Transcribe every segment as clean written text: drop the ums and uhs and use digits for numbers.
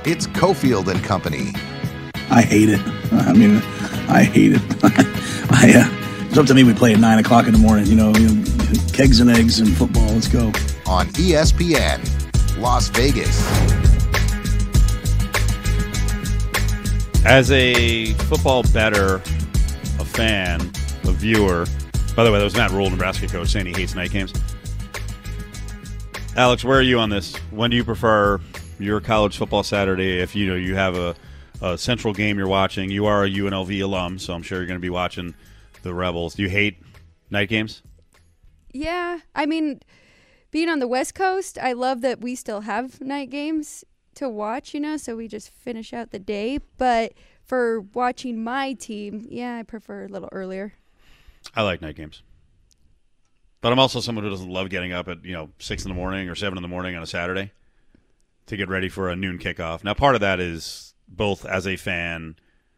It's Cofield and Company. I hate it. I hate it. It's up to me. We play at 9 o'clock in the morning. Kegs and eggs and football. Let's go. On ESPN, Las Vegas. As a football bettor, a fan, a viewer. By the way, that was Matt Rule, Nebraska coach, saying he hates night games. Alex, where are you on this? When do you prefer your college football Saturday? If you have a central game you're watching, you are a UNLV alum, so I'm sure you're going to be watching the Rebels. Do you hate night games? Yeah, being on the West Coast, I love that we still have night games to watch, so we just finish out the day. But for watching my team, I prefer a little earlier. I like night games. But I'm also someone who doesn't love getting up at 6 in the morning or 7 in the morning on a Saturday to get ready for a noon kickoff. Now, part of that is both as a fan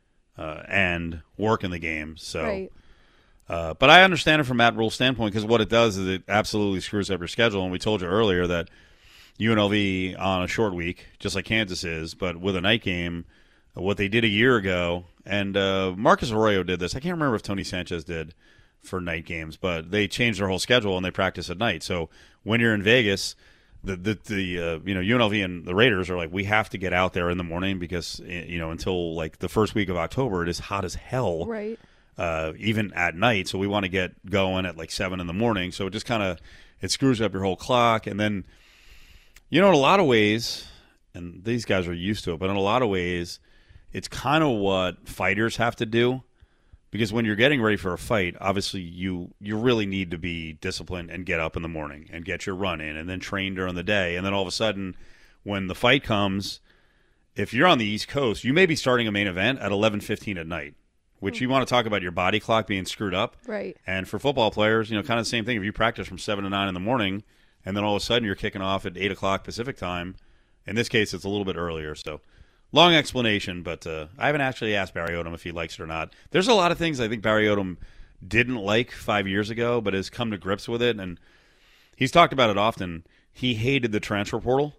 and working the game. So, right. But I understand it from Matt Rule's standpoint, because what it does is it absolutely screws up your schedule. And we told you earlier that UNLV on a short week, just like Kansas is, but with a night game, what they did a year ago, and Marcus Arroyo did this. I can't remember if Tony Sanchez did for night games, but they changed their whole schedule and they practice at night. So when you're in Vegas, the UNLV and the Raiders are like, we have to get out there in the morning because until like the first week of October, it is hot as hell, right? Even at night. So we want to get going at like 7 in the morning. So it just it screws up your whole clock. And then in a lot of ways, and these guys are used to it, but in a lot of ways, it's kind of what fighters have to do. Because when you're getting ready for a fight, obviously you really need to be disciplined and get up in the morning and get your run in and then train during the day. And then all of a sudden, when the fight comes, if you're on the East Coast, you may be starting a main event at 11:15 at night, which you want to talk about your body clock being screwed up. Right. And for football players, kind of the same thing. If you practice from 7 to 9 in the morning and then all of a sudden you're kicking off at 8 o'clock Pacific time, in this case it's a little bit earlier. So long explanation, but I haven't actually asked Barry Odom if he likes it or not. There's a lot of things I think Barry Odom didn't like 5 years ago, but has come to grips with it, and he's talked about it often. He hated the transfer portal,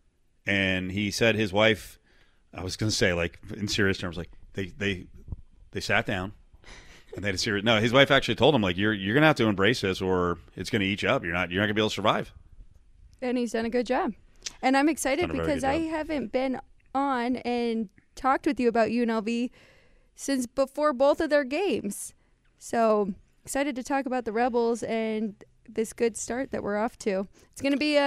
and he said his wife, I was going to say, like, in serious terms, like, they sat down, and they had a serious. No, his wife actually told him, like, you're going to have to embrace this, or it's going to eat you up. You're not going to be able to survive. And he's done a good job, and I'm excited because I haven't been on and talked with you about UNLV since before both of their games. So excited to talk about the Rebels and this good start that we're off to. It's going to be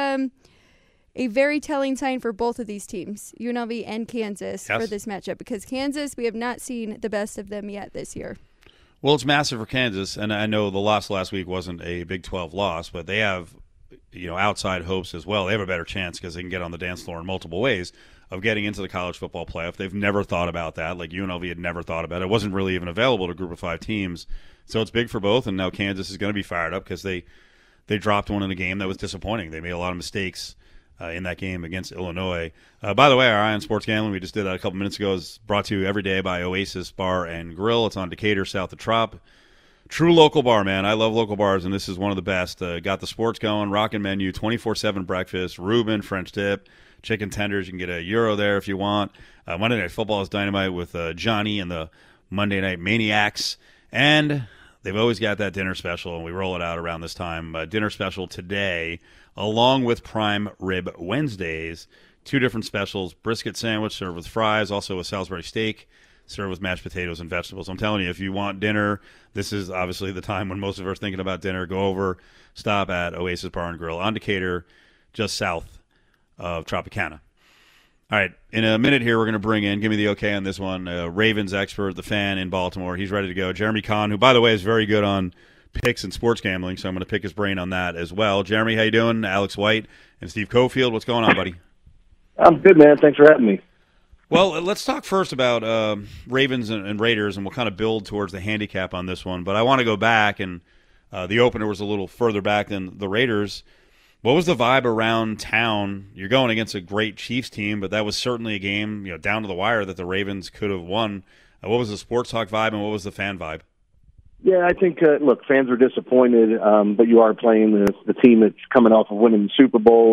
a very telling sign for both of these teams, UNLV and Kansas, for this matchup, because Kansas, we have not seen the best of them yet this year. Well, it's massive for Kansas, and I know the loss last week wasn't a Big 12 loss, but they have outside hopes as well. They have a better chance because they can get on the dance floor in multiple ways of getting into the college football playoff. They've never thought about that. Like UNLV had never thought about it. It wasn't really even available to a group of 5 teams. So it's big for both, and now Kansas is going to be fired up because they dropped one in a game that was disappointing. They made a lot of mistakes in that game against Illinois. By the way, our Eye on Sports Gambling, we just did that a couple minutes ago, is brought to you every day by Oasis Bar and Grill. It's on Decatur, south of Trop. True local bar, man. I love local bars, and this is one of the best. Got the sports going, rockin' menu, 24/7 breakfast, Reuben, French dip, chicken tenders. You can get a Euro there if you want. Monday Night Football is dynamite with Johnny and the Monday Night Maniacs. And they've always got that dinner special, and we roll it out around this time. Dinner special today, along with Prime Rib Wednesdays. 2 different specials, brisket sandwich served with fries, also a Salisbury steak served with mashed potatoes and vegetables. I'm telling you, if you want dinner, this is obviously the time when most of us are thinking about dinner. Go over, stop at Oasis Bar and Grill on Decatur, just south of Tropicana. All right, in a minute here, we're going to bring in, give me the okay on this one, Ravens expert, the fan in Baltimore. He's ready to go. Jeremy Kahn, who, by the way, is very good on picks and sports gambling, so I'm going to pick his brain on that as well. Jeremy, how you doing? Alex White and Steve Cofield, what's going on, buddy? I'm good, man. Thanks for having me. Well, let's talk first about Ravens and Raiders, and we'll kind of build towards the handicap on this one. But I want to go back, and the opener was a little further back than the Raiders. What was the vibe around town? You're going against a great Chiefs team, but that was certainly a game, down to the wire that the Ravens could have won. What was the sports talk vibe, and what was the fan vibe? Yeah, I think, fans are disappointed, but you are playing the team that's coming off of winning the Super Bowl, and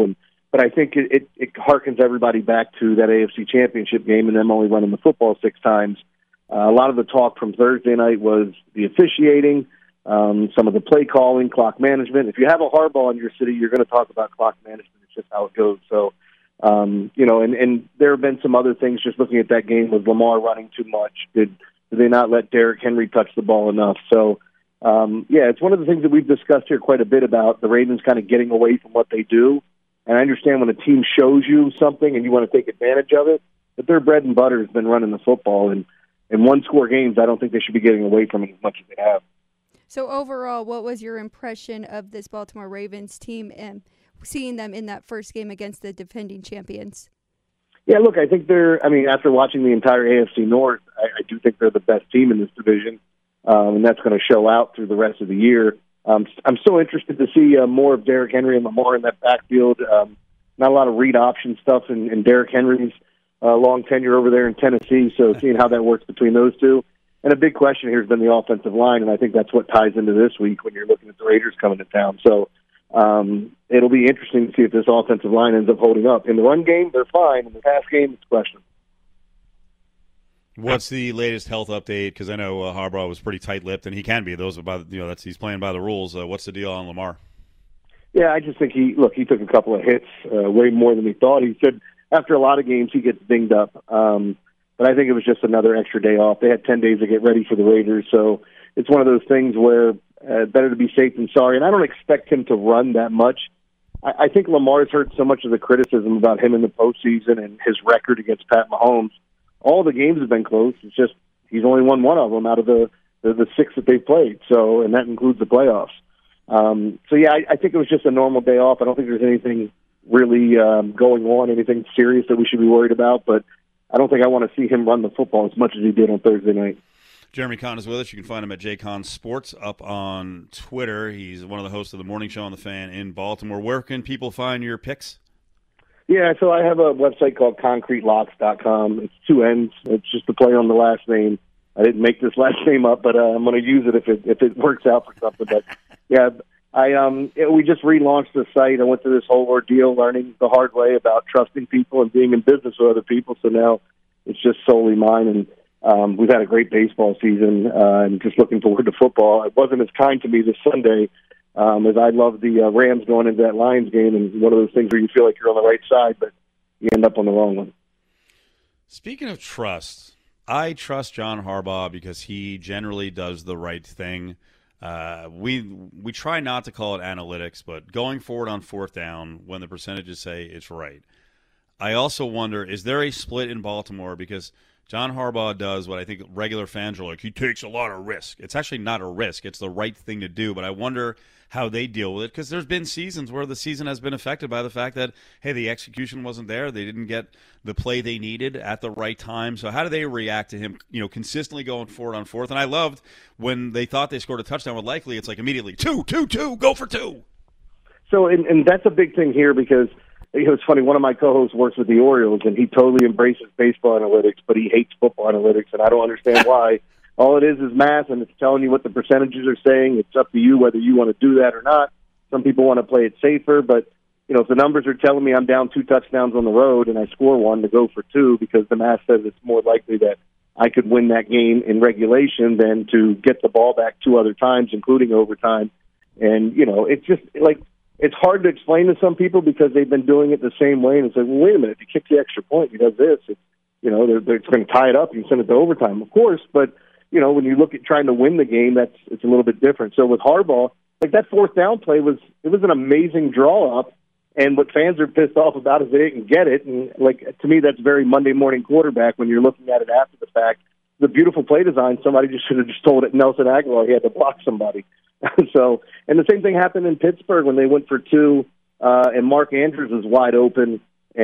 But I think it harkens everybody back to that AFC Championship game and them only running the football 6 times. A lot of the talk from Thursday night was the officiating, some of the play calling, clock management. If you have a Harbaugh in your city, you're going to talk about clock management. It's just how it goes. So, and there have been some other things just looking at that game. Was Lamar running too much? Did they not let Derrick Henry touch the ball enough? So, it's one of the things that we've discussed here quite a bit about the Ravens kind of getting away from what they do. And I understand when a team shows you something and you want to take advantage of it, but their bread and butter has been running the football. And in one-score games, I don't think they should be getting away from it as much as they have. So overall, what was your impression of this Baltimore Ravens team and seeing them in that first game against the defending champions? Yeah, look, I think after watching the entire AFC North, I do think they're the best team in this division, and that's going to show out through the rest of the year. I'm so interested to see more of Derrick Henry and Lamar in that backfield. Not a lot of read option stuff in Derrick Henry's long tenure over there in Tennessee, so seeing how that works between those two. And a big question here has been the offensive line, and I think that's what ties into this week when you're looking at the Raiders coming to town. So it'll be interesting to see if this offensive line ends up holding up. In the run game, they're fine. In the pass game, it's questionable. What's the latest health update? Because I know Harbaugh was pretty tight-lipped, and he can be. He's playing by the rules. What's the deal on Lamar? Yeah, I just think he took a couple of hits, way more than he thought. He said after a lot of games he gets dinged up, but I think it was just another extra day off. They had 10 days to get ready for the Raiders, so it's one of those things where better to be safe than sorry. And I don't expect him to run that much. I think Lamar's heard so much of the criticism about him in the postseason and his record against Pat Mahomes. All the games have been close. It's just he's only won one of them out of the 6 that they've played. So, and that includes the playoffs. I think it was just a normal day off. I don't think there's anything really going on, anything serious that we should be worried about. But I don't think I want to see him run the football as much as he did on Thursday night. Jeremy Conn is with us. You can find him at JConn Sports up on Twitter. He's one of the hosts of the morning show on The Fan in Baltimore. Where can people find your picks? Yeah, so I have a website called ConcreteLocks.com. It's 2 N's. It's just a play on the last name. I didn't make this last name up, but I'm going to use it if it works out for something. But yeah, we just relaunched the site. I went through this whole ordeal, learning the hard way about trusting people and being in business with other people. So now it's just solely mine, and we've had a great baseball season. And just looking forward to football. It wasn't as kind to me this Sunday. As I love the Rams going into that Lions game, and one of those things where you feel like you're on the right side, but you end up on the wrong one. Speaking of trust, I trust John Harbaugh because he generally does the right thing. We try not to call it analytics, but going forward on 4th down when the percentages say it's right. I also wonder, is there a split in Baltimore? Because John Harbaugh does what I think regular fans are like, he takes a lot of risk. It's actually not a risk. It's the right thing to do, but I wonder how they deal with it, because there's been seasons where the season has been affected by the fact that, hey, the execution wasn't there. They didn't get the play they needed at the right time. So how do they react to him, consistently going forward on 4th? And I loved when they thought they scored a touchdown with Likely, it's like immediately, 2, go for 2. So, and that's a big thing here because, it's funny, one of my co-hosts works with the Orioles, and he totally embraces baseball analytics, but he hates football analytics, and I don't understand why. All it is math, and it's telling you what the percentages are saying. It's up to you whether you want to do that or not. Some people want to play it safer, but if the numbers are telling me I'm down 2 touchdowns on the road and I score 1 to go for 2 because the math says it's more likely that I could win that game in regulation than to get the ball back 2 other times, including overtime. And, it's just like it's hard to explain to some people because they've been doing it the same way. And it's like, well, wait a minute, if you kick the extra point, he does this. It's, they're going to tie it up and send it to overtime, of course, but when you look at trying to win the game, it's a little bit different. So with Harbaugh, like that 4th down play was an amazing draw up, and what fans are pissed off about is they didn't get it. And to me, that's very Monday morning quarterback when you're looking at it after the fact. The beautiful play design, somebody just should have just told it Nelson Aguilar he had to block somebody. So, and the same thing happened in Pittsburgh when they went for 2, and Mark Andrews was wide open,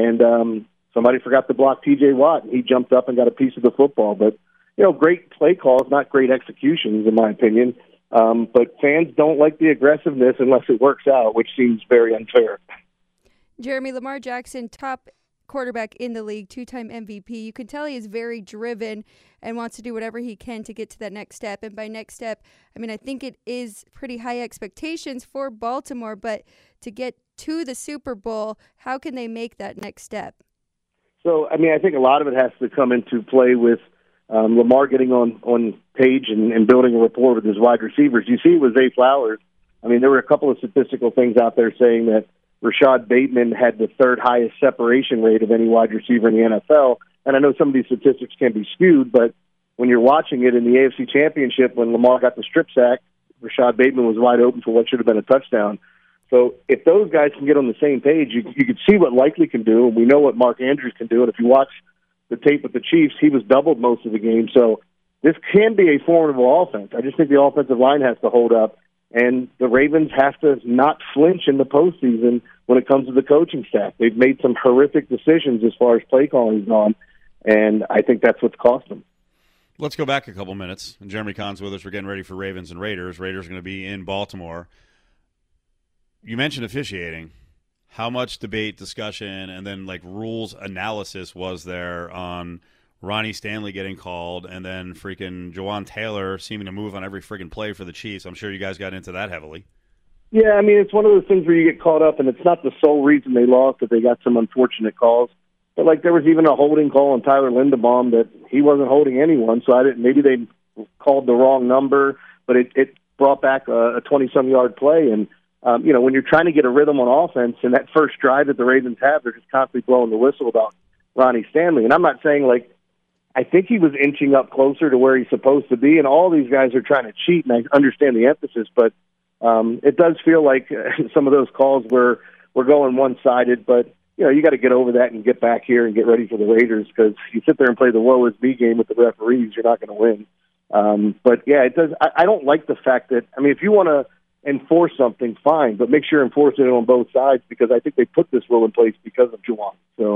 and somebody forgot to block T.J. Watt, and he jumped up and got a piece of the football. But great play calls, not great executions, in my opinion. But fans don't like the aggressiveness unless it works out, which seems very unfair. Jeremy, Lamar Jackson, top quarterback in the league, 2-time MVP. You can tell he is very driven and wants to do whatever he can to get to that next step. And by next step, I think it is pretty high expectations for Baltimore, but to get to the Super Bowl, how can they make that next step? So, I mean, I think a lot of it has to come into play with Lamar getting on page and building a rapport with his wide receivers. You see with Zay Flowers, I mean, there were a couple of statistical things out there saying that Rashad Bateman had the third highest separation rate of any wide receiver in the NFL. And I know some of these statistics can be skewed, but when you're watching it in the AFC Championship, when Lamar got the strip sack, Rashad Bateman was wide open for what should have been a touchdown. So if those guys can get on the same page, you could see what Likely can do, and we know what Mark Andrews can do. And if you watch the tape with the Chiefs, he was doubled most of the game. So this can be a formidable offense. I just think the offensive line has to hold up, and the Ravens have to not flinch in the postseason when it comes to the coaching staff. They've made some horrific decisions as far as play calling is on, and I think that's what's cost them. Let's go back a couple minutes. Jeremy Kahn's with us. We're getting ready for Ravens and Raiders. Raiders are going to be in Baltimore. You mentioned officiating. How much debate, discussion, and then like rules analysis was there on Ronnie Stanley getting called and then freaking Jawan Taylor seeming to move on every freaking play for the Chiefs? I'm sure you guys got into that heavily. Yeah, I mean, it's one of those things where you get caught up, and it's not the sole reason they lost, that they got some unfortunate calls. But, like, there was even a holding call on Tyler Linderbaum that he wasn't holding anyone, so maybe they called the wrong number, but it brought back a 20-some-yard play. And, when you're trying to get a rhythm on offense, and that first drive that the Ravens have, they're just constantly blowing the whistle about Ronnie Stanley. And I'm not saying, like, I think he was inching up closer to where he's supposed to be, and all these guys are trying to cheat, and I understand the emphasis, but it does feel like some of those calls were going one-sided, but you got to get over that and get back here and get ready for the Raiders, because you sit there and play the woe is me game with the referees, you're not going to win. But, yeah, it does. I don't like the fact that, I mean, if you want to enforce something, fine, but make sure you enforce it on both sides, because I think they put this rule in place because of Juwan. So,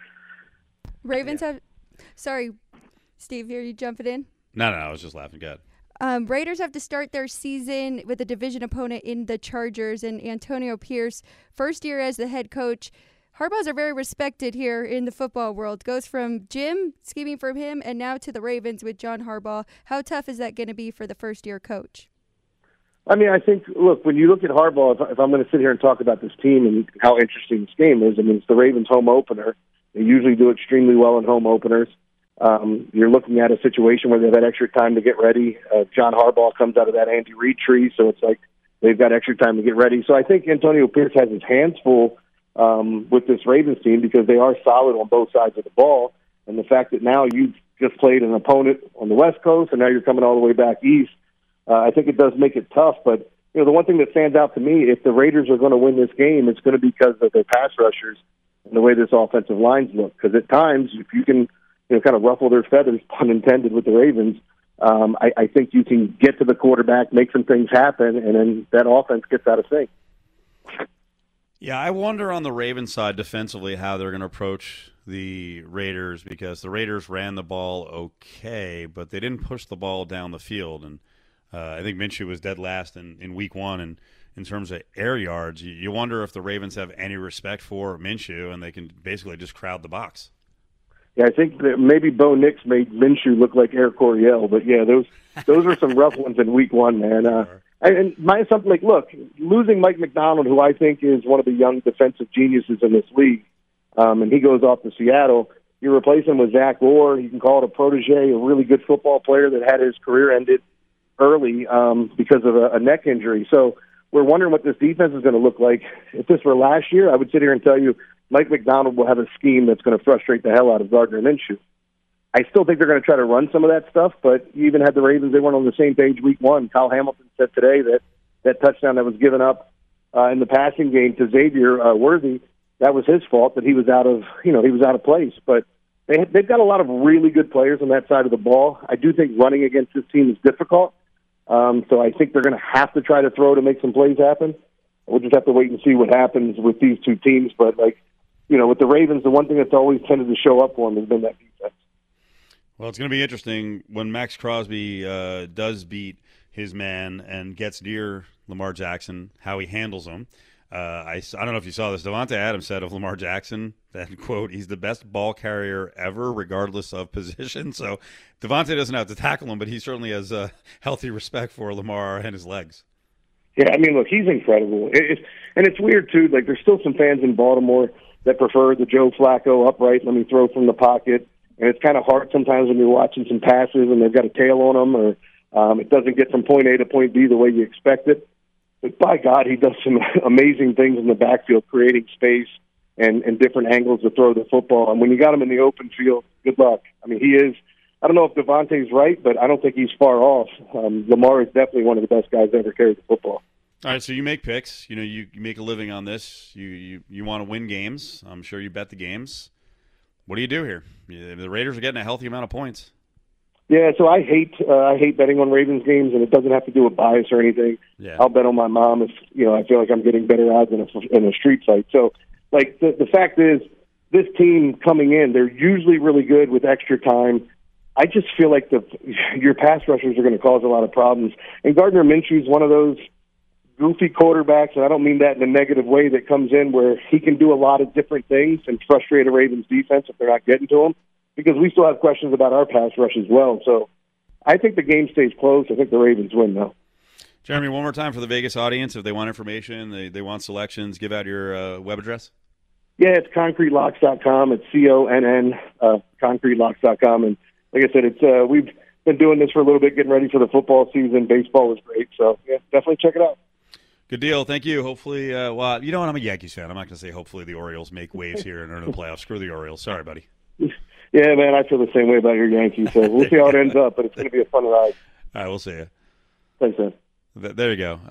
Ravens have – sorry, Steve, here you jumping in? No, I was just laughing. Go ahead. Raiders have to start their season with a division opponent in the Chargers, and Antonio Pierce, first year as the head coach. Harbaughs are very respected here in the football world. Goes from Jim, scheming for him, and now to the Ravens with John Harbaugh. How tough is that going to be for the first-year coach? I mean, I think, look, when you look at Harbaugh, if I'm going to sit here and talk about this team and how interesting this game is, I mean, it's the Ravens' home opener. They usually do extremely well in home openers. You're looking at a situation where they've had extra time to get ready. John Harbaugh comes out of that Andy Reid tree, so it's like they've got extra time to get ready. So I think Antonio Pierce has his hands full with this Ravens team, because they are solid on both sides of the ball. And the fact that now you've just played an opponent on the West Coast and now you're coming all the way back east, I think it does make it tough. But the one thing that stands out to me, if the Raiders are going to win this game, it's going to be because of their pass rushers and the way this offensive lines look. Because at times, if you can kind of ruffle their feathers, pun intended, with the Ravens, I think you can get to the quarterback, make some things happen, and then that offense gets out of sync. Yeah, I wonder on the Ravens side defensively how they're going to approach the Raiders, because the Raiders ran the ball okay, but they didn't push the ball down the field. And I think Minshew was dead last in week one. And in terms of air yards, you wonder if the Ravens have any respect for Minshew and they can basically just crowd the box. Yeah, I think that maybe Bo Nix made Minshew look like Air Coryell, but yeah, those are some rough ones in week one, man. And something like, look, losing Mike McDonald, who I think is one of the young defensive geniuses in this league, and he goes off to Seattle, you replace him with Zach Orr. You can call it a protege, a really good football player that had his career ended early because of a neck injury. So we're wondering what this defense is going to look like. If this were last year, I would sit here and tell you Mike McDonald will have a scheme that's going to frustrate the hell out of Gardner Minshew. I still think they're going to try to run some of that stuff, but you even had the Ravens, they weren't on the same page week one. Kyle Hamilton said today that touchdown that was given up in the passing game to Xavier Worthy, that was his fault, that he was out of place. But they've got a lot of really good players on that side of the ball. I do think running against this team is difficult. So I think they're going to have to try to throw to make some plays happen. We'll just have to wait and see what happens with these two teams. But, with the Ravens, the one thing that's always tended to show up for them has been that defense. Well, it's going to be interesting when Max Crosby does beat his man and gets near Lamar Jackson, how he handles him. I don't know if you saw this. Davante Adams said of Lamar Jackson that, quote, he's the best ball carrier ever, regardless of position. So Davante doesn't have to tackle him, but he certainly has healthy respect for Lamar and his legs. Yeah, I mean, look, he's incredible. And it's weird, too. Like, there's still some fans in Baltimore that prefer the Joe Flacco upright, let me throw from the pocket. And it's kind of hard sometimes when you're watching some passes and they've got a tail on them, or it doesn't get from point A to point B the way you expect it. But by God, he does some amazing things in the backfield, creating space and different angles to throw the football. And when you got him in the open field, good luck. I mean, he is. I don't know if Devontae's right, but I don't think he's far off. Lamar is definitely one of the best guys to ever carry the football. All right, so you make picks. You know, you make a living on this. You want to win games. I'm sure you bet the games. What do you do here? The Raiders are getting a healthy amount of points. Yeah, so I hate betting on Ravens games, and it doesn't have to do with bias or anything. Yeah. I'll bet on my mom if I feel like I'm getting better odds in a street fight. So, like the fact is, this team coming in, they're usually really good with extra time. I just feel like your pass rushers are going to cause a lot of problems. And Gardner Minshew's one of those goofy quarterbacks, and I don't mean that in a negative way, that comes in where he can do a lot of different things and frustrate a Ravens defense if they're not getting to him, because we still have questions about our pass rush as well. So I think the game stays close. I think the Ravens win, though. Jeremy, one more time for the Vegas audience. If they want information, they want selections, give out your web address. Yeah, it's ConcreteLocks.com. It's CONN, ConcreteLocks.com. And like I said, it's we've been doing this for a little bit, getting ready for the football season. Baseball was great. So, yeah, definitely check it out. Good deal. Thank you. Hopefully, well, you know what? I'm a Yankees fan. I'm not going to say hopefully the Orioles make waves here and enter the playoffs. Screw the Orioles. Sorry, buddy. Yeah, man, I feel the same way about your Yankees. So we'll see how it ends up, but it's going to be a fun ride. All right, we'll see you. Thanks, man. There you go.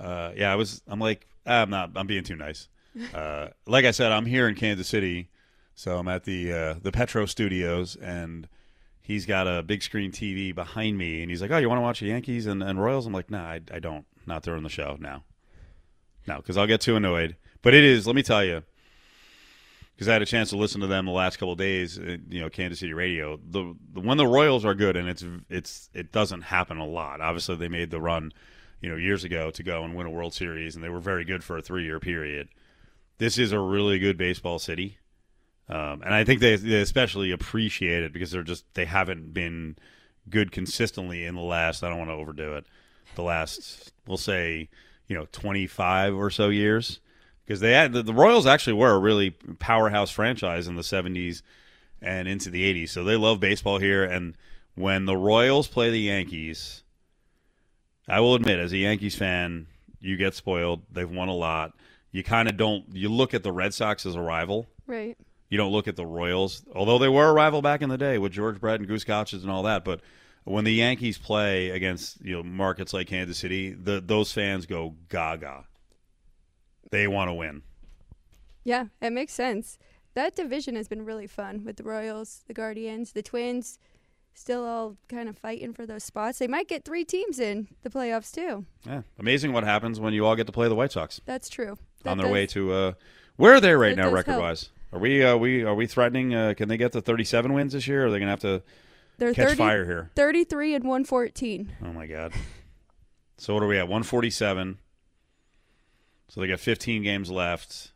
I'm being too nice. Like I said, I'm here in Kansas City, so I'm at the Petro Studios, and he's got a big screen TV behind me, and he's like, "Oh, you want to watch the Yankees and Royals?" I'm like, "Nah, I don't. Not during the show now. No, because I'll get too annoyed." But it is. Let me tell you, because I had a chance to listen to them the last couple of days. Kansas City radio. When the Royals are good, and it doesn't happen a lot. Obviously, they made the run, years ago to go and win a World Series, and they were very good for a 3-year period. This is a really good baseball city, and I think they especially appreciate it because they haven't been good consistently in the last. I don't want to overdo it. The last, we'll say, 25 or so years, because they had the Royals actually were a really powerhouse franchise in the 70s and into the 80s. So they love baseball here, and when the Royals play the Yankees, I will admit, as a Yankees fan, you get spoiled. They've won a lot. You kind of don't – you look at the Red Sox as a rival. Right. You don't look at the Royals, although they were a rival back in the day with George Brett and Goose Gotches and all that. But when the Yankees play against markets like Kansas City, those fans go gaga. They want to win. Yeah, it makes sense. That division has been really fun with the Royals, the Guardians, the Twins, still all kind of fighting for those spots. They might get 3 teams in the playoffs too. Yeah, amazing what happens when you all get to play the White Sox. That's true. On their way to where are they right now record-wise? Are we threatening? Can they get to 37 wins this year? Or are they going to have to catch fire here? 33 and 114. Oh my God! So what are we at? 147. So they got 15 games left.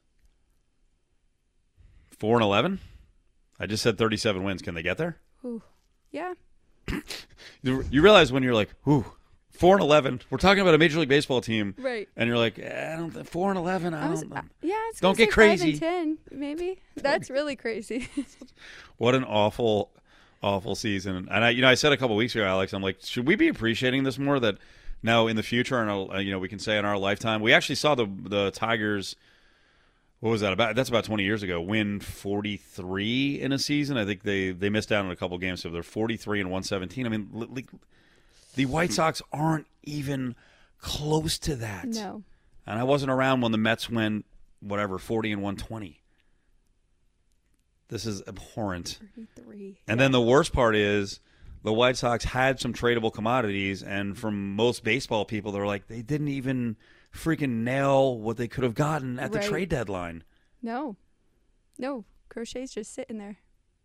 4-11. I just said 37 wins. Can they get there? Ooh. Yeah. You realize when you're like, ooh, 4-11. We're talking about a Major League Baseball team, right? And you're like, 4-11. It's don't get crazy. 5-10, maybe. That's really crazy. What an awful season. And I said a couple weeks ago, Alex, I'm like, should we be appreciating this more? That now in the future, and we can say in our lifetime, we actually saw the Tigers. What was that about? That's about 20 years ago. Win 43 in a season. I think they missed out on a couple games, so they're 43 and 117. I mean, the White Sox aren't even close to that. No. And I wasn't around when the Mets went 40 and 120. This is abhorrent. 33. And then the worst part is the White Sox had some tradable commodities, and from most baseball people, they're like, they didn't even freaking nail what they could have gotten at the trade deadline. No. Crochet's just sitting there.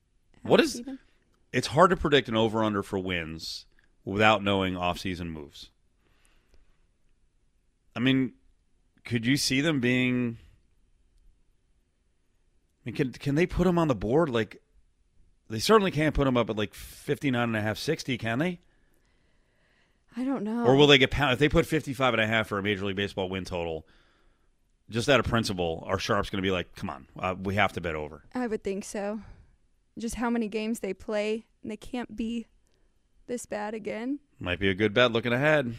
It's hard to predict an over-under for wins without knowing off-season moves. I mean, could you see them being... I mean, can they put them on the board? Like, they certainly can't put them up at 59.5, 60, can they? I don't know. Or will they get pounded? If they put 55.5 for a Major League Baseball win total, just out of principle, are sharps going to be like, come on, we have to bet over? I would think so. Just how many games they play, and they can't be this bad again. Might be a good bet looking ahead.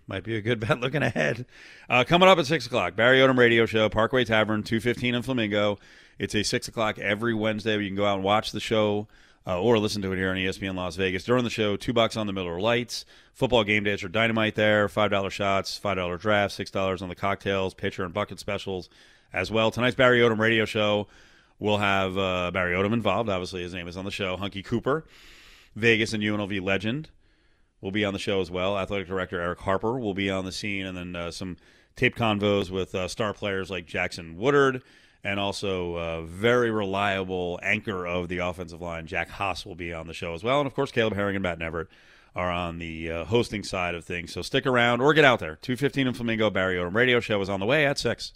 Coming up at 6 o'clock, Barry Odom Radio Show, Parkway Tavern, 215 in Flamingo. It's a 6 o'clock every Wednesday. You can go out and watch the show or listen to it here on ESPN Las Vegas. During the show, $2 on the Miller Lights. Football game days are dynamite there. $5 shots, $5 draft, $6 on the cocktails, pitcher and bucket specials as well. Tonight's Barry Odom Radio Show will have Barry Odom involved. Obviously, his name is on the show. Hunky Cooper, Vegas and UNLV legend, will be on the show as well. Athletic Director Eric Harper will be on the scene, and then some tape convos with star players like Jackson Woodard, and also very reliable anchor of the offensive line, Jack Haas, will be on the show as well. And, of course, Caleb Herring and Matt Nevert are on the hosting side of things. So stick around or get out there. 215 in Flamingo, Barry Odom Radio Show is on the way at 6.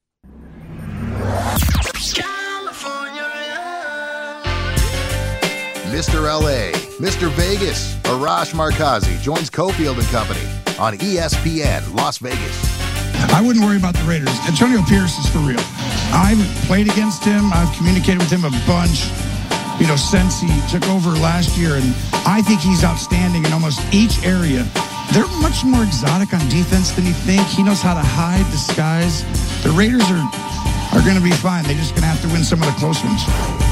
Mr. LA, Mr. Vegas, Arash Markazi joins Cofield and Company on ESPN Las Vegas. I wouldn't worry about the Raiders. Antonio Pierce is for real. I've played against him. I've communicated with him a bunch, since he took over last year, and I think he's outstanding in almost each area. They're much more exotic on defense than you think. He knows how to hide, disguise. The Raiders are going to be fine. They're just going to have to win some of the close ones.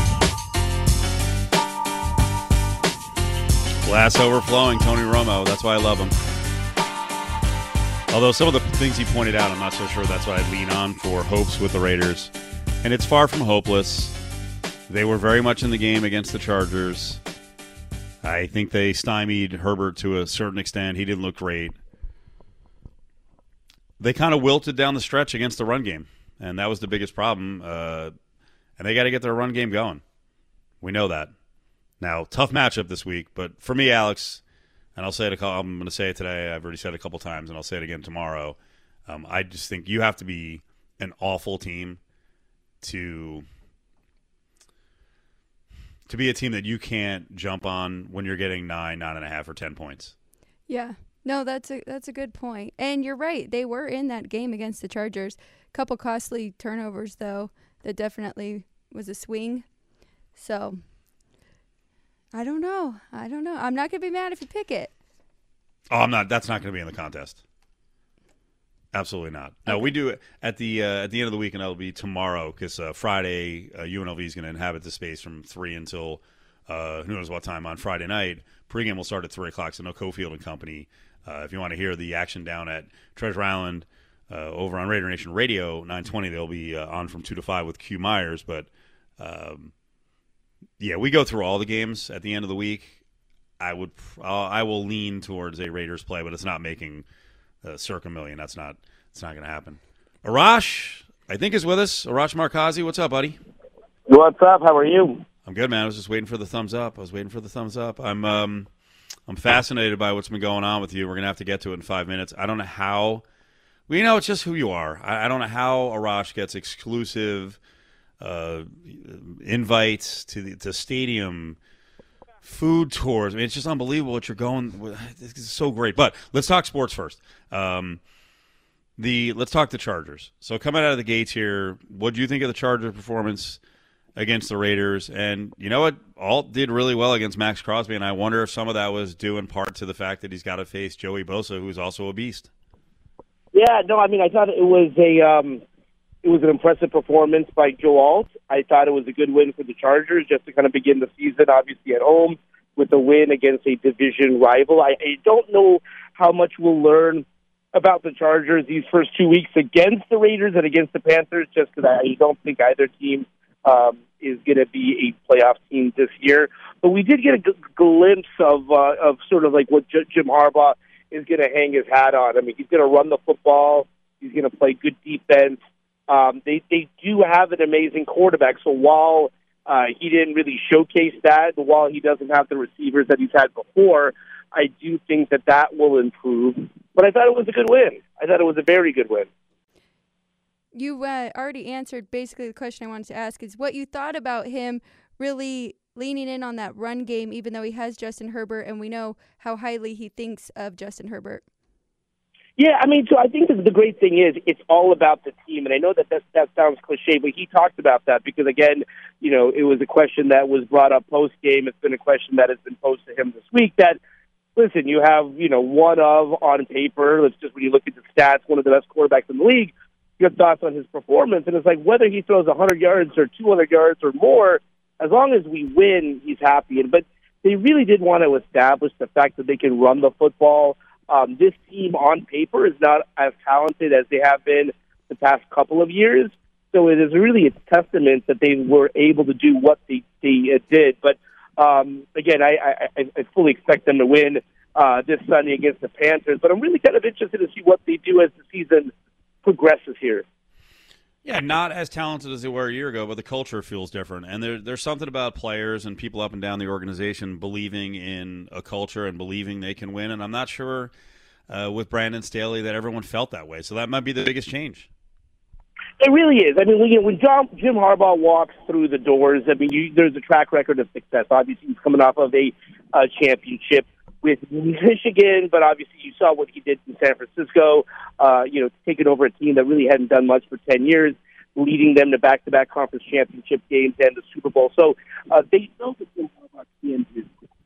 Glass overflowing, Tony Romo. That's why I love him. Although some of the things he pointed out, I'm not so sure that's what I'd lean on for hopes with the Raiders. And it's far from hopeless. They were very much in the game against the Chargers. I think they stymied Herbert to a certain extent. He didn't look great. They kind of wilted down the stretch against the run game, and that was the biggest problem. And they got to get their run game going. We know that. Now, tough matchup this week, but for me, Alex, and I'm going to say it today. I've already said it a couple times, and I'll say it again tomorrow. I just think you have to be an awful team to be a team that you can't jump on when you're getting 9.5, or 10 points. Yeah. No, that's a good point. And you're right. They were in that game against the Chargers. A couple costly turnovers, though, that definitely was a swing. So I don't know. I'm not going to be mad if you pick it. Oh, I'm not. That's not going to be in the contest. Absolutely not. No, we do it at the end of the week, and that'll be tomorrow because Friday UNLV is going to inhabit the space from 3 until who knows what time on Friday night. Pregame will start at 3 o'clock, so no Cofield and Company. If you want to hear the action down at Treasure Island over on Raider Nation Radio 920, they'll be on from 2 to 5 with Q Myers. But yeah, we go through all the games at the end of the week. I will lean towards a Raiders play, but it's not making circa million. It's not going to happen. Arash, I think, is with us. Arash Markazi, what's up, buddy? What's up? How are you? I'm good, man. I was just waiting for the thumbs up. I'm fascinated by what's been going on with you. We're going to have to get to it in 5 minutes. I don't know how. It's just who you are. I don't know how Arash gets exclusive invites to stadium food tours. I mean, it's just unbelievable what you're going. It's so great. But let's talk sports first. Let's talk the Chargers. So coming out of the gates here, what do you think of the Chargers' performance against the Raiders? And you know what? Alt did really well against Max Crosby, and I wonder if some of that was due in part to the fact that he's got to face Joey Bosa, who's also a beast. Yeah, no, I mean, I thought it was an impressive performance by Joe Alt. I thought it was a good win for the Chargers just to kind of begin the season, obviously at home, with a win against a division rival. I don't know how much we'll learn about the Chargers these first 2 weeks against the Raiders and against the Panthers, just because I don't think either team is going to be a playoff team this year. But we did get a glimpse of sort of like what Jim Harbaugh is going to hang his hat on. I mean, he's going to run the football. He's going to play good defense. They do have an amazing quarterback. So while he didn't really showcase that, while he doesn't have the receivers that he's had before, I do think that will improve. But I thought it was a good win. I thought it was a very good win. You already answered basically the question I wanted to ask, is what you thought about him really leaning in on that run game, even though he has Justin Herbert, and we know how highly he thinks of Justin Herbert. Yeah, I mean, so I think the great thing is it's all about the team, and I know that sounds cliche, but he talked about that because, again, you know, it was a question that was brought up post-game. It's been a question that has been posed to him this week that, listen, you have, you know, on paper, let's just, when you look at the stats, one of the best quarterbacks in the league, you have thoughts on his performance, and it's like whether he throws 100 yards or 200 yards or more, as long as we win, he's happy. But they really did want to establish the fact that they can run the football. This team on paper is not as talented as they have been the past couple of years. So it is really a testament that they were able to do what they did. But, again, I fully expect them to win this Sunday against the Panthers. But I'm really kind of interested to see what they do as the season progresses here. Yeah, not as talented as they were a year ago, but the culture feels different. And there's something about players and people up and down the organization believing in a culture and believing they can win. And I'm not sure with Brandon Staley that everyone felt that way. So that might be the biggest change. It really is. I mean, when Jim Harbaugh walks through the doors, I mean, there's a track record of success. Obviously, he's coming off of a championship with Michigan, but obviously you saw what he did in San Francisco, taking over a team that really hadn't done much for 10 years, leading them to back-to-back conference championship games and the Super Bowl. So they know that Jim Harbaugh can do.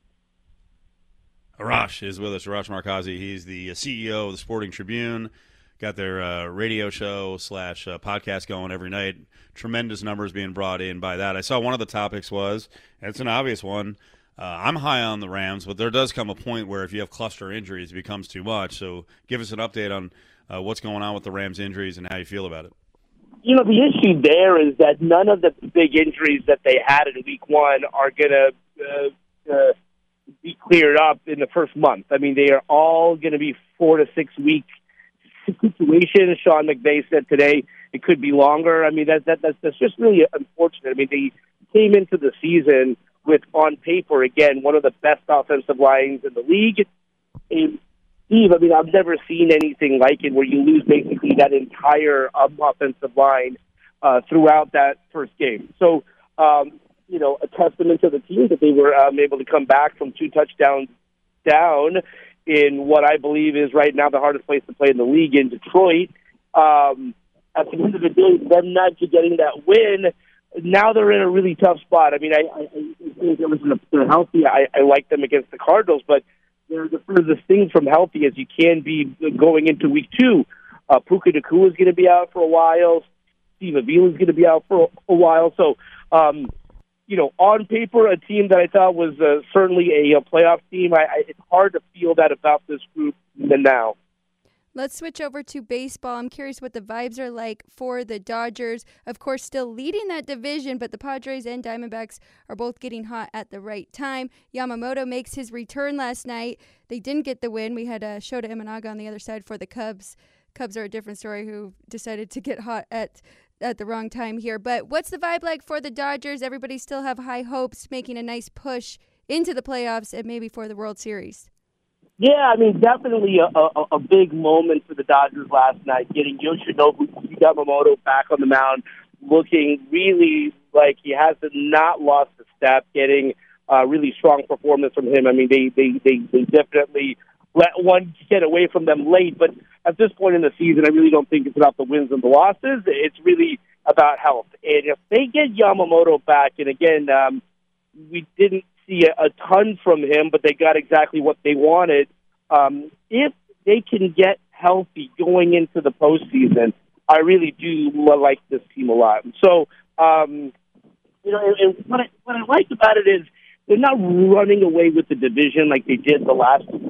Arash is with us, Arash Markazi. He's the CEO of the Sporting Tribune. Got their radio show / podcast going every night. Tremendous numbers being brought in by that. I saw one of the topics was, and it's an obvious one, I'm high on the Rams, but there does come a point where if you have cluster injuries, it becomes too much. So give us an update on what's going on with the Rams injuries and how you feel about it. You know, the issue there is that none of the big injuries that they had in week one are going to be cleared up in the first month. I mean, they are all going to be 4 to 6 week situation. Sean McVay said today it could be longer. I mean, that's just really unfortunate. I mean, they came into the season with, on paper, again, one of the best offensive lines in the league. And Steve, I mean, I've never seen anything like it where you lose basically that entire offensive line throughout that first game. So, a testament to the team that they were able to come back from 2 touchdowns down in what I believe is right now the hardest place to play in the league in Detroit. At the end of the day, them not getting that win, now they're in a really tough spot. I mean, I think they're healthy. I like them against the Cardinals, but they're the furthest thing from healthy as you can be going into week 2. Puka Nacua is going to be out for a while. Steve Avila is going to be out for a while. So, on paper, a team that I thought was certainly a playoff team, it's hard to feel that about this group now. Let's switch over to baseball. I'm curious what the vibes are like for the Dodgers. Of course, still leading that division, but the Padres and Diamondbacks are both getting hot at the right time. Yamamoto makes his return last night. They didn't get the win. We had Shota Imanaga on the other side for the Cubs. Cubs are a different story who decided to get hot at the wrong time here. But what's the vibe like for the Dodgers? Everybody still have high hopes, making a nice push into the playoffs and maybe for the World Series. Yeah, I mean, definitely a big moment for the Dodgers last night, getting Yoshinobu Yamamoto back on the mound, looking really like he has not lost a step, getting really strong performance from him. I mean, they definitely let one get away from them late, but at this point in the season, I really don't think it's about the wins and the losses. It's really about health. And if they get Yamamoto back, and again, we didn't see a ton from him, but they got exactly what they wanted. If they can get healthy going into the postseason, I really do like this team a lot. And so, and what I like about it is they're not running away with the division like they did the last 2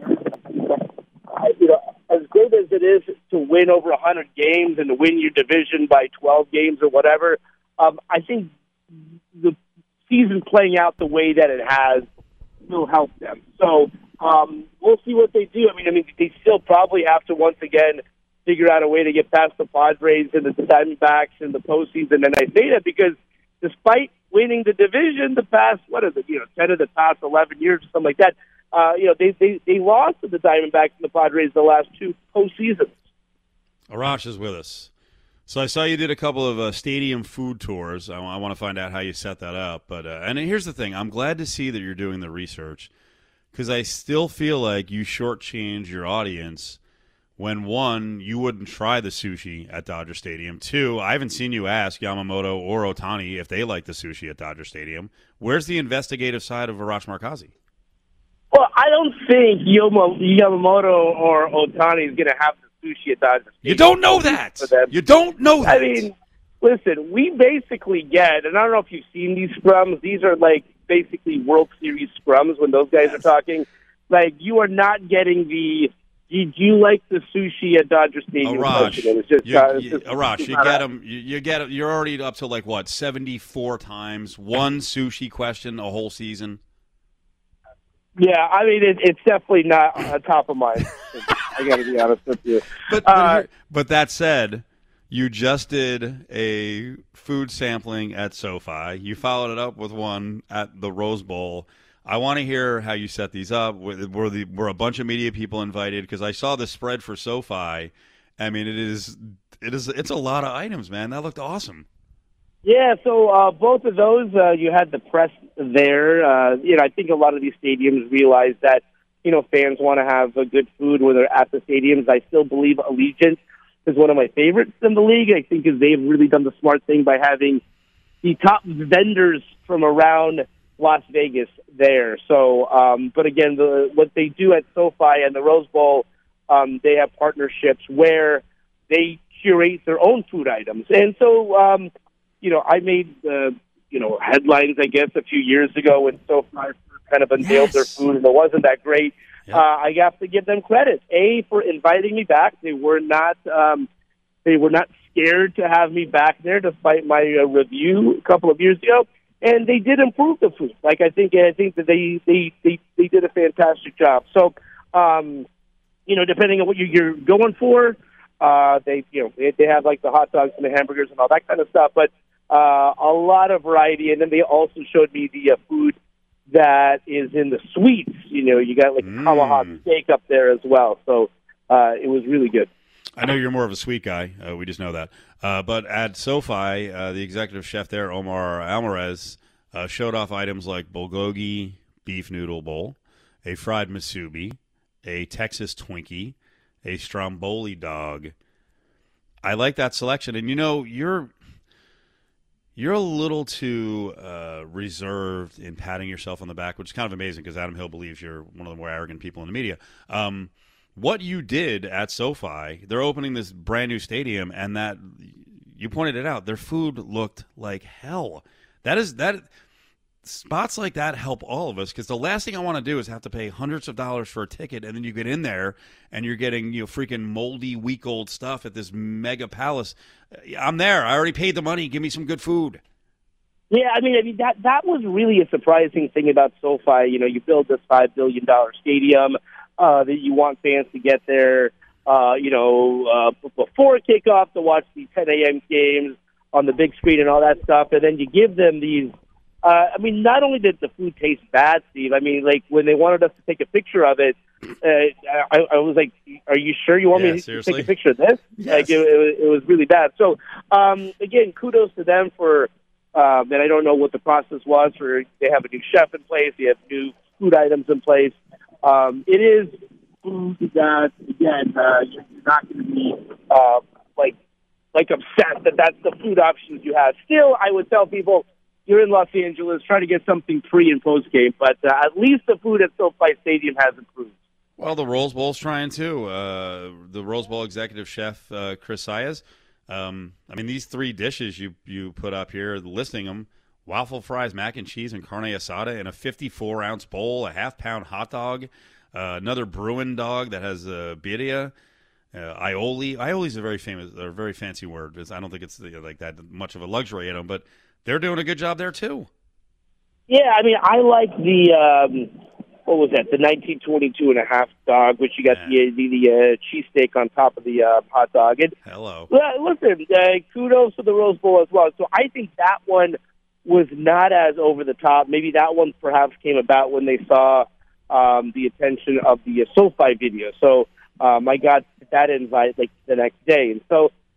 years. As great as it is to win over 100 games and to win your division by 12 games or whatever, I think the season playing out the way that it has will help them. So we'll see what they do. I mean, they still probably have to once again figure out a way to get past the Padres and the Diamondbacks in the postseason. And I say that because despite winning the division the past 10 of the past 11 years or something like that, they lost to the Diamondbacks and the Padres the last 2 postseasons. Arash is with us. So I saw you did a couple of stadium food tours. I want to find out how you set that up. But and here's the thing. I'm glad to see that you're doing the research because I still feel like you shortchange your audience when, one, you wouldn't try the sushi at Dodger Stadium. Two, I haven't seen you ask Yamamoto or Ohtani if they like the sushi at Dodger Stadium. Where's the investigative side of Arash Markazi? Well, I don't think Yamamoto or Ohtani is going to have the sushi at Dodger Stadium. You don't know that. You don't know that. I mean, listen, we basically get, and I don't know if you've seen these scrums. These are like basically World Series scrums when those guys are talking. Like, you are not getting the, did you like the sushi at Dodger Stadium? Arash, you get them. You're already up to like what, 74 times one sushi question a whole season. Yeah, I mean it's definitely not top of mind. I got to be honest with you. But that said, you just did a food sampling at SoFi. You followed it up with one at the Rose Bowl. I want to hear how you set these up. Were a bunch of media people invited? Because I saw the spread for SoFi. I mean, it's a lot of items, man. That looked awesome. Yeah, so both of those, you had the press there. I think a lot of these stadiums realize that, fans want to have a good food when they're at the stadiums. I still believe Allegiant is one of my favorites in the league. I think they've really done the smart thing by having the top vendors from around Las Vegas there. So, but again, what they do at SoFi and the Rose Bowl, they have partnerships where they curate their own food items. And so, I made headlines, I guess, a few years ago when SoFi kind of unveiled their food, and it wasn't that great. Yep. I have to give them credit, for inviting me back. They were not scared to have me back there, despite my review a couple of years ago. And they did improve the food. Like I think that they did a fantastic job. So, depending on what you're going for, they have like the hot dogs and the hamburgers and all that kind of stuff. But a lot of variety, and then they also showed me the food that is in the suites. You got like tomahawk steak up there as well. So it was really good. I know you're more of a sweet guy. We just know that. But at SoFi, the executive chef there, Omar Alvarez, showed off items like bulgogi beef noodle bowl, a fried musubi, a Texas Twinkie, a Stromboli dog. I like that selection. And, you're a little too reserved in patting yourself on the back, which is kind of amazing because Adam Hill believes you're one of the more arrogant people in the media. What you did at SoFi, they're opening this brand new stadium, and that you pointed it out, their food looked like hell. That spots like that help all of us, because the last thing I want to do is have to pay hundreds of dollars for a ticket, and then you get in there and you're getting freaking moldy, week-old stuff at this mega palace. I'm there. I already paid the money. Give me some good food. Yeah, I mean that was really a surprising thing about SoFi. You build this $5 billion stadium that you want fans to get there, before kickoff to watch the 10 a.m. games on the big screen and all that stuff, and then you give them these. Not only did the food taste bad, Steve, like when they wanted us to take a picture of it, I was like, are you sure you want me to take a picture of this? Yes. Like, it was really bad. So, again, kudos to them for, and I don't know what the process was for, they have a new chef in place, they have new food items in place. It is food that, again, you're not going to be, like upset that that's the food options you have. Still, I would tell people, you're in Los Angeles, try to get something pre- and post-game, but at least the food at SoFi Stadium has improved. Well, the Rose Bowl's trying too. The Rose Bowl executive chef, Chris Saez. These three dishes you put up here, listing them: waffle fries, mac and cheese, and carne asada in a 54-ounce bowl, a half-pound hot dog, another Bruin dog that has birria, aioli. Aioli is a very fancy word. I don't think it's like that much of a luxury item, but they're doing a good job there too. Yeah, I like the what was that? The 1922 and a half dog, which you got the cheesesteak on top of the hot dog. And, hello. Listen, kudos to the Rose Bowl as well. So I think that one was not as over the top. Maybe that one perhaps came about when they saw the attention of the SoFi video. So I got that invite like the next day, and so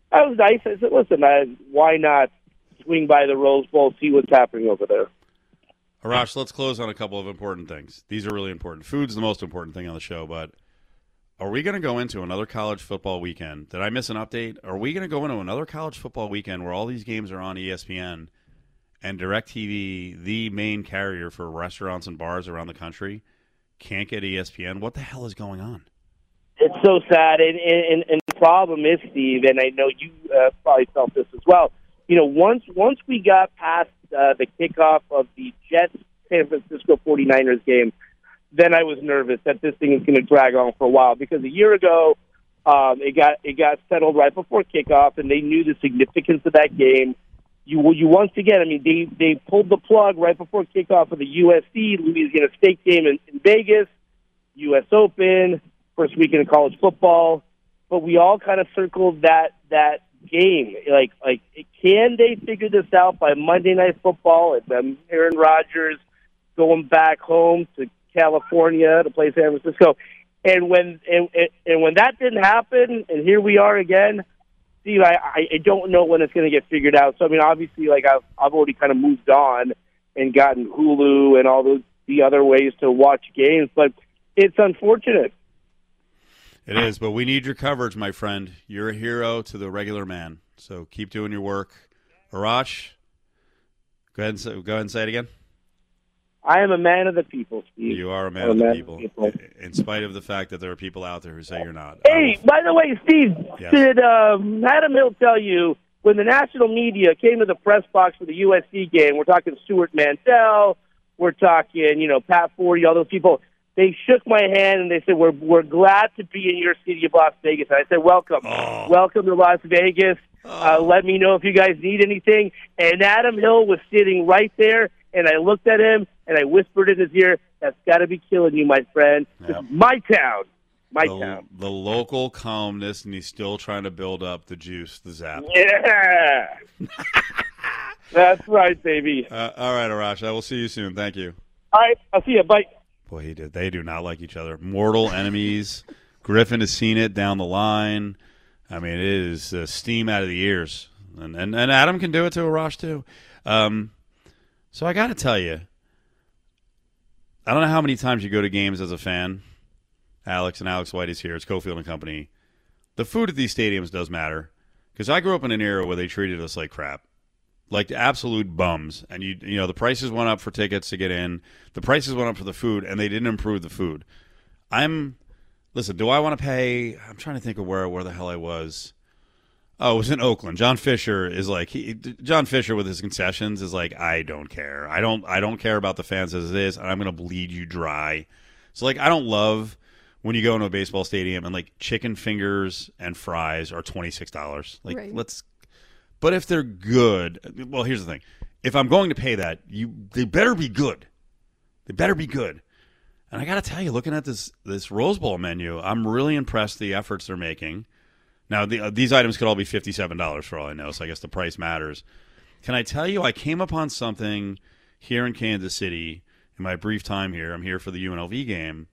That was nice. I said, listen, why not swing by the Rose Bowl, see what's happening over there? Arash, let's close on a couple of important things. These are really important. Food's the most important thing on the show, but are we going to go into another college football weekend? Did I miss an update? Are we going to go into another college football weekend where all these games are on ESPN and DirecTV, the main carrier for restaurants and bars around the country, can't get ESPN? What the hell is going on? It's so sad, and the problem is, Steve, and I know you probably felt this as well. Once we got past the kickoff of the Jets-San Francisco 49ers game, then I was nervous that this thing is going to drag on for a while, because a year ago it got settled right before kickoff, and they knew the significance of that game. You once again, I mean, they pulled the plug right before kickoff of the USC Louisiana State game in Vegas, U.S. Open, first weekend of college football, but we all kind of circled that game. Like, can they figure this out by Monday Night Football? And Aaron Rodgers going back home to California to play San Francisco, and when that didn't happen, and here we are again. Steve, I don't know when it's going to get figured out. So I mean, obviously, like I've already kind of moved on and gotten Hulu and all the other ways to watch games, but it's unfortunate. It is, but we need your coverage, my friend. You're a hero to the regular man, so keep doing your work. Arash, go ahead and say it again. I am a man of the people, Steve. You are a man of the people, in spite of the fact that there are people out there who say you're not. Hey, by the way, Steve, yes. Did Adam Hill tell you when the national media came to the press box for the USC game, we're talking Stuart Mandel, we're talking, Pat Forty, all those people, they shook my hand and they said, we're glad to be in your city of Las Vegas. And I said, welcome. Oh. Welcome to Las Vegas. Let me know if you guys need anything. And Adam Hill was sitting right there, and I looked at him, and I whispered in his ear, that's got to be killing you, my friend. Yep. This is my town. My town. The local calmness, and he's still trying to build up the juice, the zap. Yeah. That's right, baby. All right, Arash, I will see you soon. Thank you. All right, I'll see you. Bye. Boy, they do not like each other. Mortal enemies. Griffin has seen it down the line. I mean, it is steam out of the ears. And Adam can do it to Arash, too. So I got to tell you, I don't know how many times you go to games as a fan. Alex White is here. It's Cofield and Company. The food at these stadiums does matter, because I grew up in an era where they treated us like crap, like absolute bums. And the prices went up for tickets to get in. The prices went up for the food, and they didn't improve the food. Listen, do I want to pay? I'm trying to think of where the hell I was. Oh, it was in Oakland. John Fisher is like John Fisher with his concessions is like, I don't care. I don't care about the fans as it is, and I'm going to bleed you dry. So like, I don't love when you go into a baseball stadium and like chicken fingers and fries are $26. Like right. But if they're good, well, here's the thing: if I'm going to pay that, they better be good. They better be good. And I got to tell you, looking at this Rose Bowl menu, I'm really impressed the efforts they're making. Now, these items could all be $57 for all I know, so I guess the price matters. Can I tell you, I came upon something here in Kansas City in my brief time here. I'm here for the UNLV game.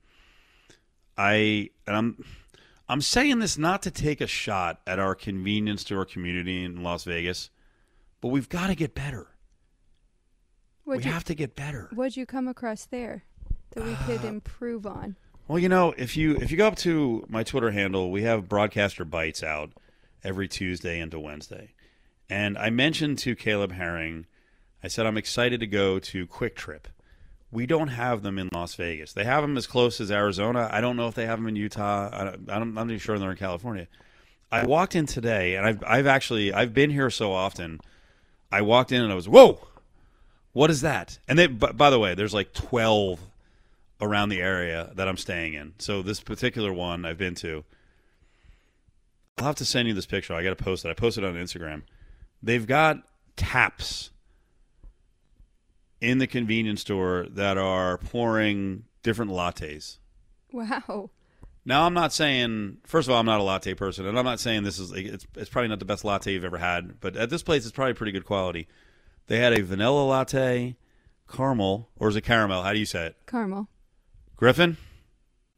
I'm saying this not to take a shot at our convenience store community in Las Vegas, but we've got to get better. We have to get better. What'd you come across there that we could improve on? Well, if you go up to my Twitter handle, we have Broadcaster Bites out every Tuesday into Wednesday. And I mentioned to Caleb Herring, I said I'm excited to go to Quick Trip. We don't have them in Las Vegas. They have them as close as Arizona. I don't know if they have them in Utah. I'm not even sure they're in California. I walked in today, and I've been here so often. I walked in and I was, whoa, what is that? And by the way, there's like 12 around the area that I'm staying in. So this particular one I've been to, I'll have to send you this picture. I got to post it. I posted it on Instagram. They've got taps in the convenience store that are pouring different lattes. Wow. Now, I'm not saying, first of all, I'm not a latte person, and I'm not saying this is, it's probably not the best latte you've ever had, but at this place, it's probably pretty good quality. They had a vanilla latte, caramel, or is it caramel? How do you say it? Caramel. Griffin?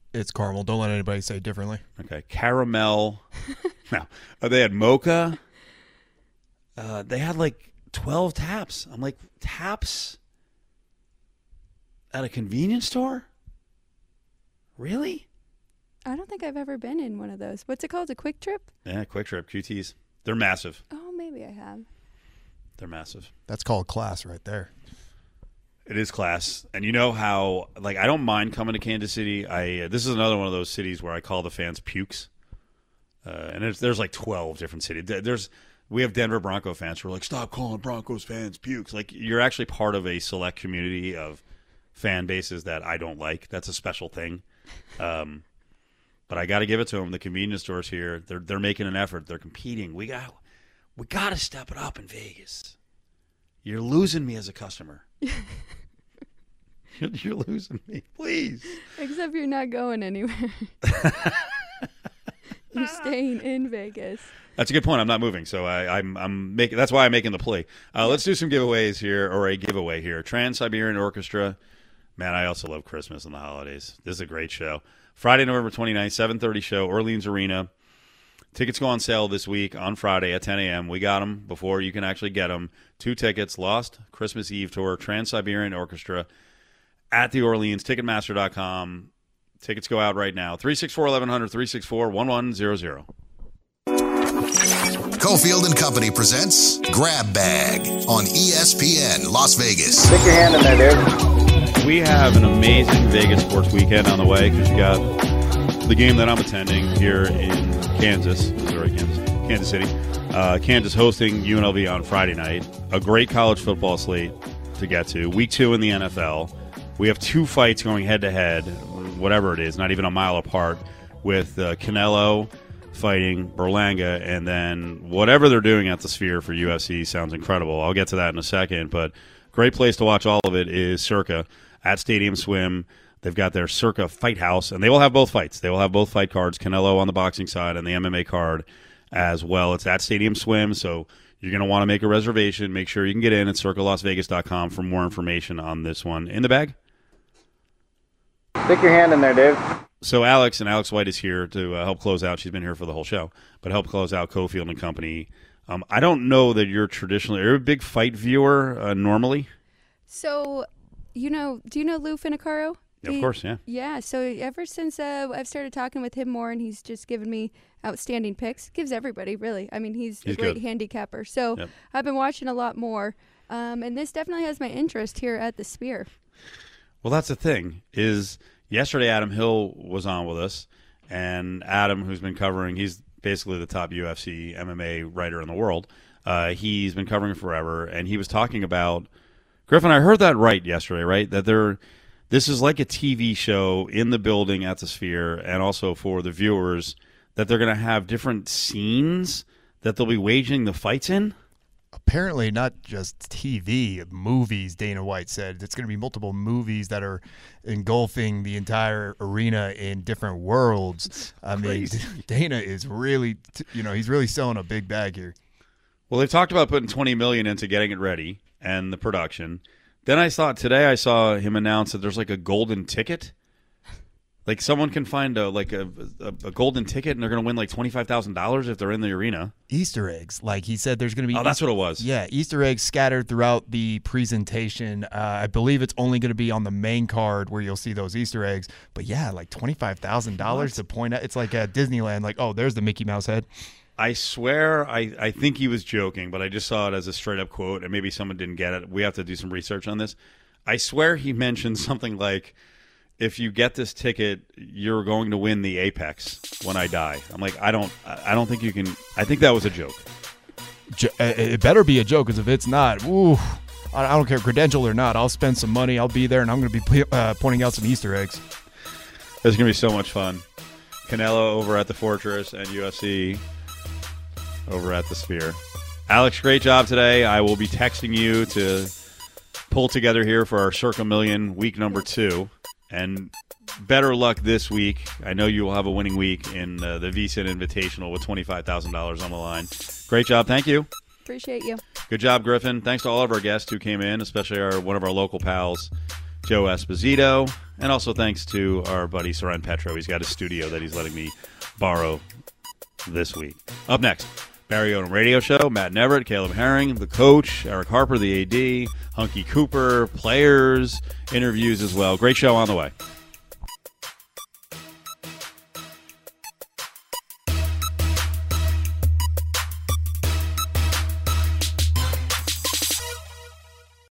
It's caramel. Don't let anybody say differently. Okay. Caramel. No. They had mocha. They had like 12 taps. I'm like, taps at a convenience store? Really? I don't think I've ever been in one of those. What's it called? A Quick Trip? Yeah, Quick Trip, QTs. They're massive. Oh, maybe I have. They're massive. That's called class right there. It is class. And you know how, like, I don't mind coming to Kansas City. This is another one of those cities where I call the fans pukes. And there's like 12 different cities. We have Denver Bronco fans who are like, stop calling Broncos fans pukes. Like, you're actually part of a select community of fan bases that I don't like. That's a special thing. But I got to give it to them. The convenience stores here, they're making an effort. They're competing. We got to step it up in Vegas. You're losing me as a customer. You're losing me. Please. Except you're not going anywhere. You're staying in Vegas. That's a good point. I'm not moving, so I'm making. That's why I'm making the plea. Let's do some giveaways here, or a giveaway here. Trans-Siberian Orchestra. Man, I also love Christmas and the holidays. This is a great show. Friday, November 29th, 7:30 show, Orleans Arena. Tickets go on sale this week on Friday at 10 a.m. We got them before you can actually get them. 2 tickets, Lost Christmas Eve tour, Trans-Siberian Orchestra at the Orleans, Ticketmaster.com. Tickets go out right now. 364-1100, 364-1100. Cofield and Company presents Grab Bag on ESPN Las Vegas. Stick your hand in there, dude. We have an amazing Vegas sports weekend on the way because you got the game that I'm attending here in Kansas City. Kansas hosting UNLV on Friday night. A great college football slate to get to. Week 2 in the NFL. We have 2 fights going head-to-head, whatever it is, not even a mile apart, with Canelo fighting Berlanga, and then whatever they're doing at the Sphere for UFC sounds incredible. I'll get to that in a second, but great place to watch all of it is Circa at Stadium Swim. They've got their Circa Fight House, and they will have both fights. They will have both fight cards, Canelo on the boxing side and the MMA card as well. It's at Stadium Swim, so you're going to want to make a reservation. Make sure you can get in at circalasvegas.com for more information on this one. In the bag? Stick your hand in there, Dave. So Alex White is here to help close out. She's been here for the whole show, but help close out Cofield and Company. I don't know that you're a big fight viewer normally. So, do you know Lou Finicaro? Yeah, of course, yeah. Yeah, so ever since I've started talking with him more, and he's just given me outstanding picks. Gives everybody, really. I mean, he's a great handicapper. So yep. I've been watching a lot more, and this definitely has my interest here at the Sphere. Well, that's the thing, is yesterday Adam Hill was on with us, and Adam, who's been covering, he's basically the top UFC MMA writer in the world. He's been covering it forever, and he was talking about, Griffin, I heard that right yesterday, right? That this is like a TV show in the building at the Sphere, and also for the viewers, that they're going to have different scenes that they'll be waging the fights in? Apparently not just TV, movies, Dana White said. It's going to be multiple movies that are engulfing the entire arena in different worlds. I mean, Dana is really, he's really selling a big bag here. Well, they've talked about putting $20 million into getting it ready and the production. Then I saw him announce that there's like a golden ticket. Like someone can find a golden ticket and they're going to win like $25,000 if they're in the arena. Easter eggs. Like he said there's going to be... Oh, that's what it was. Yeah, Easter eggs scattered throughout the presentation. I believe it's only going to be on the main card where you'll see those Easter eggs. But yeah, like $25,000 to point out. It's like at Disneyland, like, oh, there's the Mickey Mouse head. I swear I think he was joking, but I just saw it as a straight-up quote, and maybe someone didn't get it. We have to do some research on this. I swear he mentioned something like, if you get this ticket, you're going to win the Apex when I die. I'm like, I don't think you can. I think that was a joke. It better be a joke, because if it's not, I don't care, credential or not, I'll spend some money, I'll be there, and I'm going to be pointing out some Easter eggs. It's going to be so much fun. Canelo over at the Fortress and UFC over at the Sphere. Alex, great job today. I will be texting you to pull together here for our Circa Million week number 2. And better luck this week. I know you will have a winning week in the VSiN Invitational with $25,000 on the line. Great job. Thank you. Appreciate you. Good job, Griffin. Thanks to all of our guests who came in, especially one of our local pals, Joe Esposito, and also thanks to our buddy Soren Petro. He's got a studio that he's letting me borrow this week. Up next, Barry Odom Radio Show, Matt Neverett, Caleb Herring, the coach, Eric Harper, the AD, Hunky Cooper, players, interviews as well. Great show on the way.